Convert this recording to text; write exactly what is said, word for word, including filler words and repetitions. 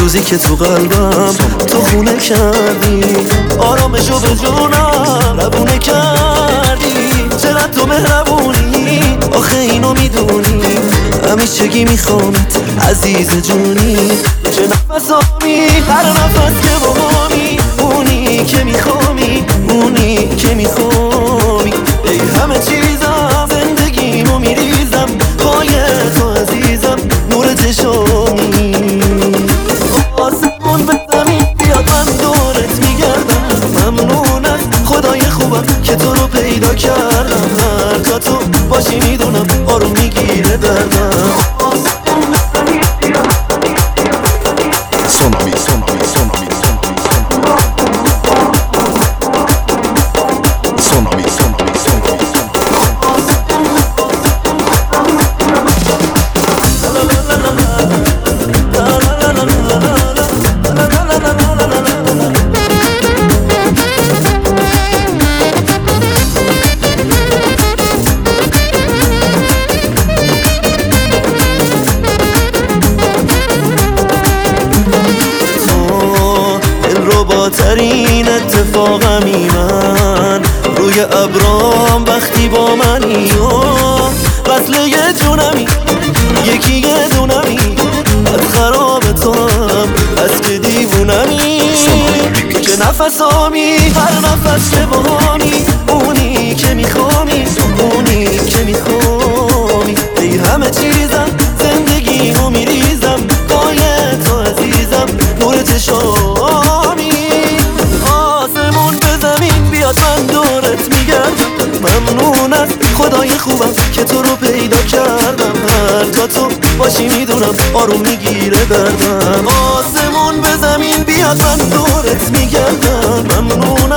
روزی که تو قلبم تو خونه کردی، آرامشو به جونم روونه کردی. چقدر تو مهربونی آخه اینو میدونی، همیشگی میخوامت عزیز جونی. چه نفسامی هر نفس که باهامی، اونی که میخوامی اونی که میخوامی. ای همه چیزم زندگیمو میریزم پای تو عزیزم، نور چشامی. آسمون به زمین بیاد من دورت میگردم، ممنون از خدای خوبم که تو رو پیدا کردم. هر جا تو باشی میدونم آروم میگیره دردم. Sonami, sonami, sonami, sonami, sonami, sonami, ترین اتفاقمی من روی ابرام وقتی با منی، و قتل یه جونمی یکی یه دونمی، از خراب تو هم از که دیوونمی. چه نفسامی هر نفس که باهامی، اونی که میخوامی اونی که میخوامی. ای همه چیزم زندگیمو میریزم پای تو عزیزم، نور چشامی. من دورت میگردم، ممنون از خدای خوبم که تو رو پیدا کردم. هر جا تو باشی میدونم آروم میگیره دردم. آسمون به زمین بیاد من دورت میگردم، ممنون